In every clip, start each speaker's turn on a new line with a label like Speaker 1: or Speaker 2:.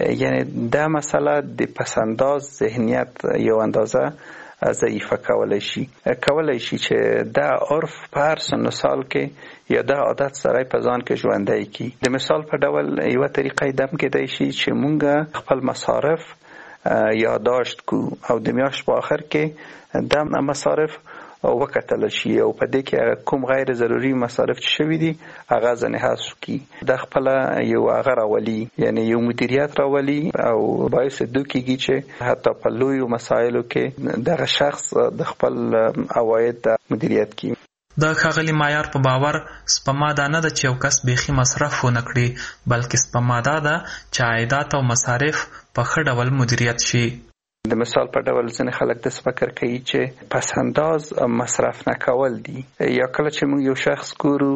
Speaker 1: یعنی دا مسله د پسنداز ذهنیت یو اندازه ضعیفه کولای شي چې دا عرف په هر سن و سال کې یا دا عادت سره په ځان کې ژوندی کی. د مثال په ډول یو طریقه دم کېدای شي چې مونږ خپل مصارف یادداشت کو او د میاشت په آخر کې د مصارف وکتل شي او په دې کې کوم غیر ضروري مصارف چې شوي دي هغه ځنې حذف کی. د خپل یو هغه راولي یعنی یو مدیریت راولي او باعث دوکیږي چې حتی په لویو مسایلو کې دغه شخص د خپل عواید مدیریت کی.
Speaker 2: د ښاغلي معیار په باور سپما دا نه ده چې یو کس بیخي مصرف ونه کړي، بلکې سپما دا ده چې عایدات او مصارف په ښه ډول مدیریت شي.
Speaker 1: د مثال په ډول ځینې خلک داسې فکر کوي چې پسنداز مصرف نه کول دي، یا کله چې موږ یو شخص ګورو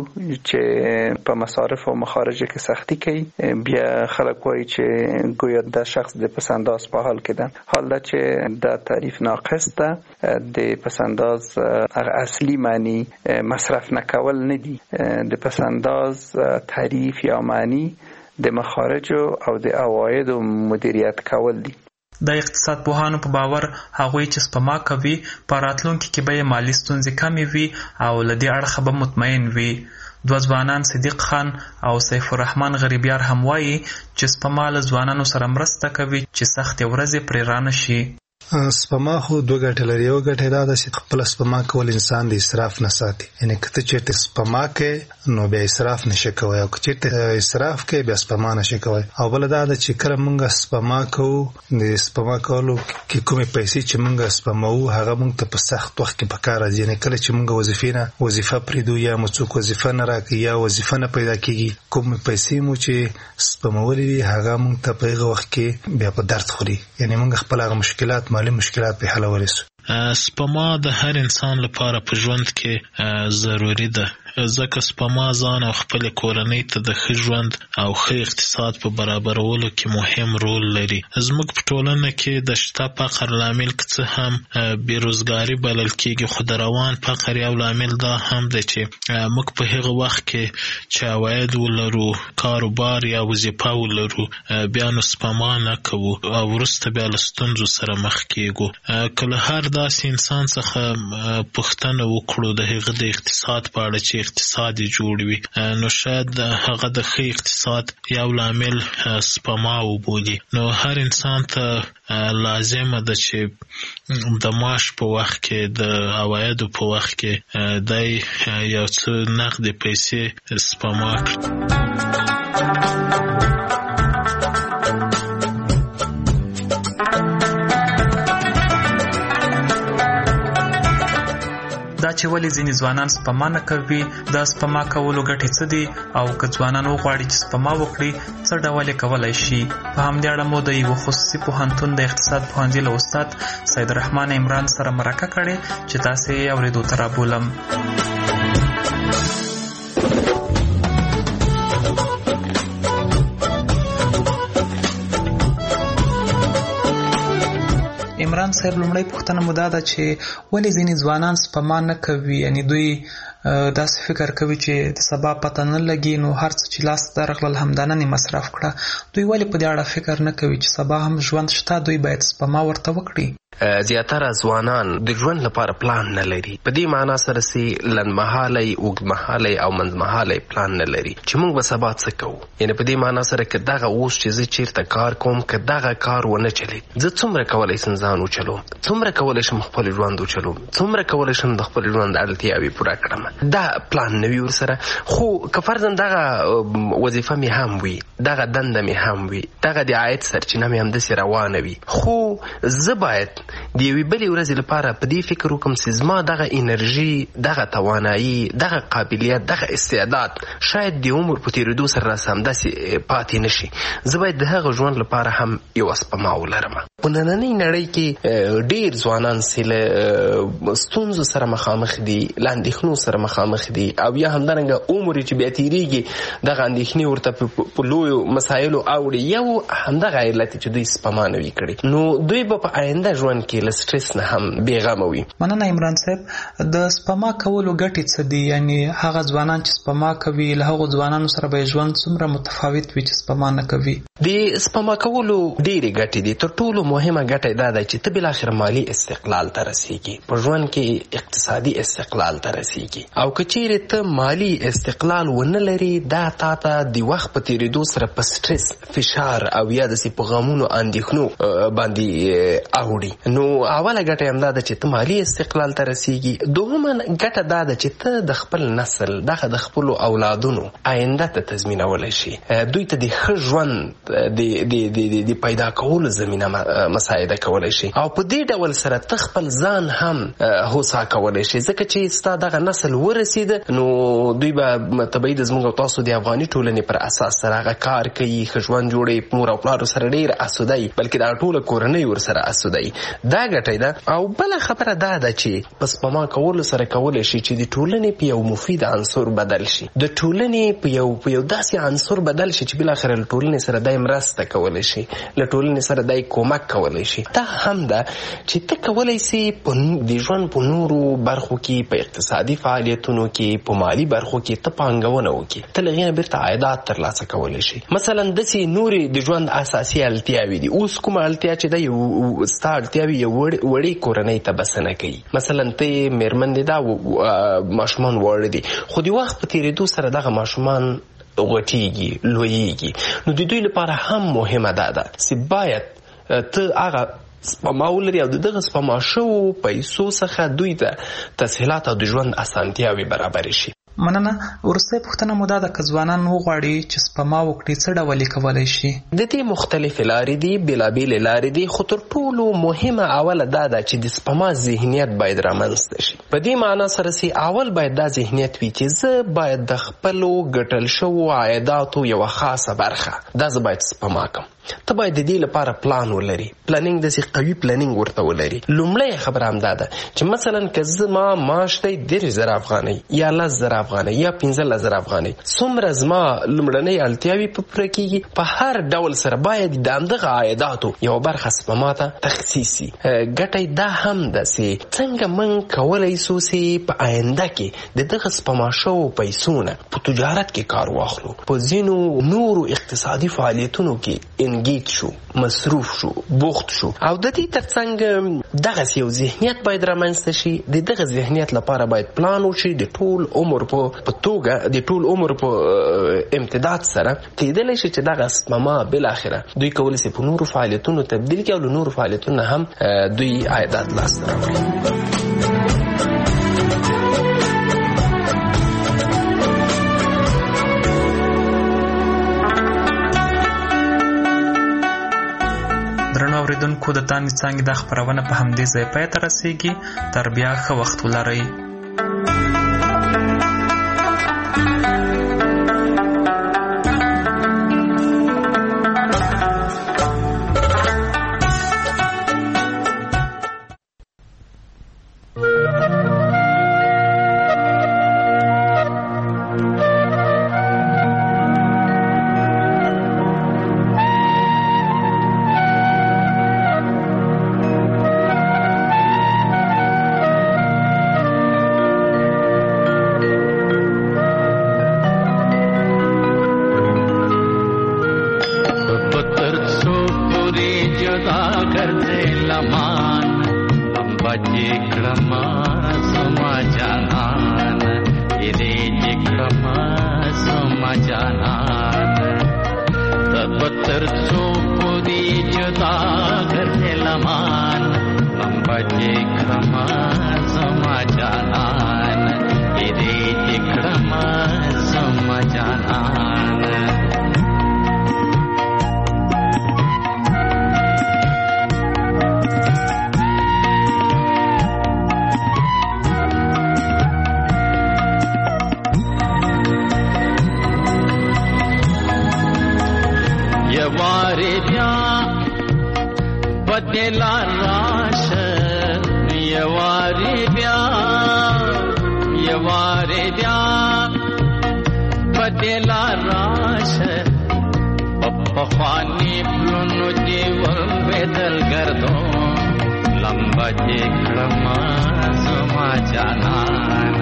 Speaker 1: چې په مصارف او مخارجو کې سختی کوي بیا خلک وایي چې گویا دا شخص د پسنداز په حال کې ده. حال دا چې دا تعریف ناقص ده. د پسنداز اصلي معنی مصرف نه کول نه دي. د پسنداز تعریف یا معنی د مخارجو او د عوایدو مدیریت کول دي.
Speaker 2: د اقتصاد پوهانو په باور هغوی چې سپما کوي په راتلونکي کې به یې مالي ستونزې کمې وي او له دې اړخه به مطمئن وي. دوه ځوانان صدیق خان او سیف الرحمن غریبیار هم وایي چې سپما له ځوانانو سره مرسته کوي چې سختې ورځې پرې رانه شي.
Speaker 3: سپما خو دوه ګټې لري. یو ګټه دا ده چې خپل سپما کول انسان د اسراف نه ساتي، یعنی که ته چېرته سپما کوې نو بیا اسراف نشي کوی، او که چېرته اسراف کوې بیا سپما نشي کوی. او بله دا ده چې کله موږ سپما کوو د سپما کولو کې کومې پیسې چې موږ سپموو هغه موږ ته په سخت وخت کې په کار راځي. یعنی کله چې موږ وظیفه پرېږدو یا مو څوک وظیفه نه راکوي یا وظیفه نه پیدا کېږي، کومې پیسې مو چې سپمولې وي هغه موږ ته په هغه وخت کې بیا په درد خوري، یعنی موږ خپل هغه مشکلات مالی مشکلات په حلولی سو.
Speaker 4: سپما د هر انسان لپاره په ژوند کې ضروری ده، ځکه سپما ځان او خپل کورنۍ ته د ښه ژوند او ښه اقتصاد په برابرولو کې مهم رول لري. زموږ په ټولنه کې د شته فقر لامل که څه هم بیروزګاري بلل کېږي، خو د روان فقر یو لامل دا هم دی چې موږ په هغه وخت کې چې عواید ولرو، کاروبار یا وظیفه ولرو، بیا نو سپما نه کوو او وروسته بیا له ستونزو سره مخ کېږو. که له هر داسې انسان څخه پوښتنه وکړو د هغه د اقتصاد په اړه چې اقتصاد جوړ وي، نو شاید هغه د ښه اقتصاد یو لامل سپما وبولي. نو هر انسان ته لازمه ده چې د معاش په وخت کې د عوایدو په وخت کې دی یو څه نقدې پیسې سپما کړي.
Speaker 2: دا چې ولې ځینې ځوانان سپما نه کوي، د سپما کولو ګټې څه دي، او که ځوانان وغواړي چې سپما وکړي څه ډول یې کولی شي. په همدې اړه مو د یوه خصوصي پوهنتون د اقتصاد پوهنځي له استاد سید الرحمن عمران سره مرکه کړې چې تاسې یې اورېدو ته رابولم. عمران صاحب، لومړی پوښتنه مو دا ده چې ولې ځینې ځوانان سپما نه کوي، یعنی دوی داسې فکر کوي چې د سبا پته نه لګي نو هر څه چې لاس ته راغلل همدا نن مصرف کړه. دوی ولې په دې اړه فکر نه کوي چې سبا هم ژوند شته، دوی باید سپما ورته وکړي؟
Speaker 5: زیاتره ځوانان د ژوند لپاره پلان نه لري. په دې معنا سره چې لنډمهالی، اوږدمهالی او منځمهالی پلان نه لري چې موږ به سبا څه کوو. یعنی په دې معنا سره که دغه اوس چې زه چیرته کار کوم که دغه کار ونه چلید، زه څومره کولی شم ځان وچلوم، څومره کولی شم خپل ژوند وچلوم، څومره کولی شم د خپل ژوند اړتیاوې پوره کړم. دا پلان نه وي ورسره. خو که فرضاً دغه وظیفه مې هم وي، دغه دنده مې هم وي، دغه د عاید سرچینه مې همداسې روانه وي، خو زه باید د یوې بلې ورځې لپاره په دې فکر وکړم چې زما دغه انرژي، دغه توانایي، دغه قابلیت، دغه استعداد شاید د عمر په تېرېدو سره راسه همداسې پاتې نه شي. زه باید د هغه ژوند لپاره هم یوه سپما ولرم. په نننۍ نړۍ کې ډېر ځوانان چې له ستونزو سره مخامخ دي، له اندېښنو سره مخامخ دي او یا همدارنګه عمر چې بیا تیریږي دغه اندېښنې ورته په لویو مسایلو اوړي یو همدغه علت چې دوی سپما نه وي کړي نو دوی به په آینده ژوند کې له سټرس نه هم بېغمه وي.
Speaker 2: مننه عمران صاحب. د سپما کولو ګټې څه دي؟ یعنی هغه ځوانان چې سپما کوي له هغو ځوانانو سره به ژوند څومره متفاوت وي چې سپما نه کوي؟
Speaker 5: د سپما کولو ډېرې ګټې دي. تر ټولو مهمه ګټه دا ده چې ته بالاخره مالي استقلال ته رسېږي، په ژوند کې اقتصادي استقلال ته رسېږي. او که چیرې ته مالي استقلال ونه لري دا تا ته د وخت په تېرېدو سره په سټرس، فشار او یا داسې په غمونو اندېښنو باندې اوړي. نو اوله ګټه همدا ده چې ته مالي استقلال ته رسېږي. دوهمه ګټه دا ده چې ته د خپل نسل دغه د خپلو اولادونو آینده ته تضمینولی شي، دوی ته د ښه ژوند د پیدا کولو زمینه مساعده کولی شي او په دې ډول سره ته خپل ځان هم هوسا کولی شي ځکه چې ستا دغه نسل ورسېده نو دوی به طبیعي د زموږ او تاسو د افغاني ټولنې پر اساس سره هغه کار کوي، ښه ژوند جوړوي، مور او پلارو سره ډېر اسوده وي، بلکې دغه ټوله کورنۍ ورسره اسوده وي. دا ګټه ده. او بله خبره دا ده چې په سپما کولو سره کولی شي چې د ټولنې په یو مفید عنصر بدل شي، د ټولنې په یو داسې عنصر بدل شي چې بالاخره له ټولنې سره دای مرسته کولی شي، له ټولنې سره دای کومک کولی شي. دا هم ده چې ته کولی سي د ژوند په نورو برخو کې، په اقتصادي فعالیتونو کې، په مالي برخو کې ته پانګونه وکړي، ته له هغې نه بیرته عایدات ترلاسه کولی شي. مثلا داسې نورې د ژوند اساسي اړتیاوې دي. اوس کومه اړتیا چې ده ستا اړتیاوې یو وړې کورنۍ ته بسنه کوي. مثلا ته یې مېرمن دې دا ماشومان واړه دي خو د وخت په تېرېدو سره دغه ماشومان غټېږي، لویېږي. نو د دوی لپاره هم مهمه ده چې باید ته هغه سپما ولري او دغه سپما شوو پیسو څخه دوی ته تسهیلات او د ژوند اسانتیاوې برابرې شي.
Speaker 2: مننه. وروستۍ پوښتنه مو دا ده که ځوانان وغواړي چې سپما وکړي څه ډول یې کولی شي؟
Speaker 5: د دې مختلفې لارې دي، بېلابېلې لارې دي، خو تر ټولو مهمه اوله دا ده چې د سپما ذهنیت باید رامنځته شي. په دې معنا سره چې اول باید دا ذهنیت وي چې زه باید د خپلو ګټل شوو عایداتو یوه خاصه برخه دا زه باید سپما کړم. ته باید د دې لپاره پلان ولري، پلانینګ داسې قوي پلانینګ ورته ولري. لومړی خبره همدا ده چې مثلا که زما معاش دی 10,000 افغانۍ یا 10,000 افغانۍ یا 15,000 افغانۍ، څومره زما لومړنۍ اړتیاوې په پوره کېږي، په هر ډول سره باید د همدغه عایداتو یوه برخه سپما ته تخصیص شي. ګټه دا هم ده چې څنګه موږ کولی سو چې په آینده کې د دغه سپما شوو پیسو نه په تجارت کې کار واخلو، په ځینو نورو اقتصادي فعالیتونو کې انګیج شو، مصروف شو، بوخت شو. او د دې ترڅنګ دغسې یو ذهنیت باید رامنځته شي. د دغه ذهنیت لپاره باید پلان وشي د ټول عمر په توګه، د ټول عمر په امتداد سره کېدلی شي چې دغه سپما بالاخره دوی کولی شي په نورو فعالیتونو تبدیل کړي او له نورو فعالیتونو هم دوی عایدات لاسته راوړي.
Speaker 2: درنو اوریدونکو د تانې څانګې دا خپرونه په همدې ځای پای ته رسېږي. تر بیا ښه وخت ولرئ.
Speaker 6: یواره دیا بدلا راش پخوانی پلونو دیول بدل گردو لمبا جکرما زما جانان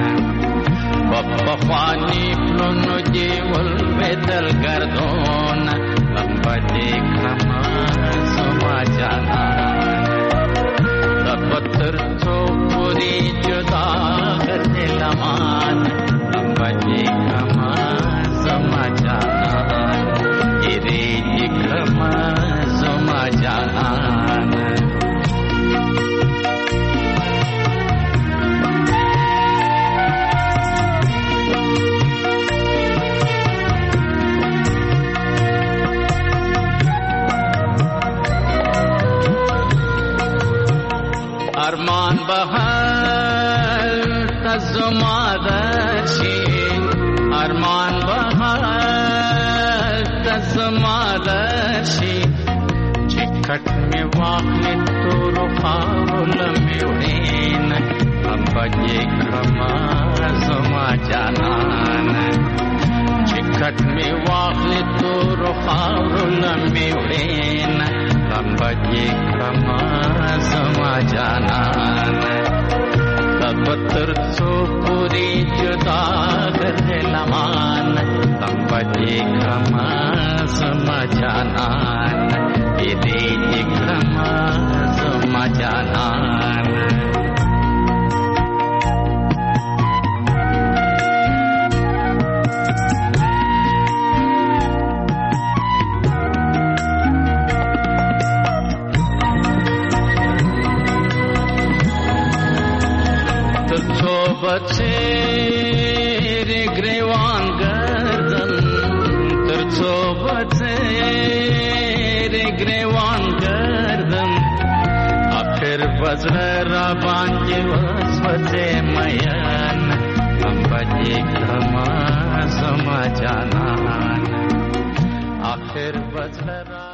Speaker 6: پخوانی پلونو دیول بدل گردون لمبا جکرما زما جانان دبتر تو پوری جدا کرتے لمان لمبا جکرما زما جانان گیری جکرما زما جانان ارمان بهر تزمادشی ارمان بهر تزمادشی چکٹ میں واقع تو رخاول میوڑین ابا جکرما زما جانان چکٹ میں واقع تو رخاول میوڑین ابا جکرما زما جانان تبتر سو پوری جدا کرتے لمان ابا جکرما زما جانان ابا جکرما زما جانان بچے گریوان گردن ترچو بچے گریوان گردن آخر بزر بانجی وسوچے میان ابا جکرما زما جانان آخر بزر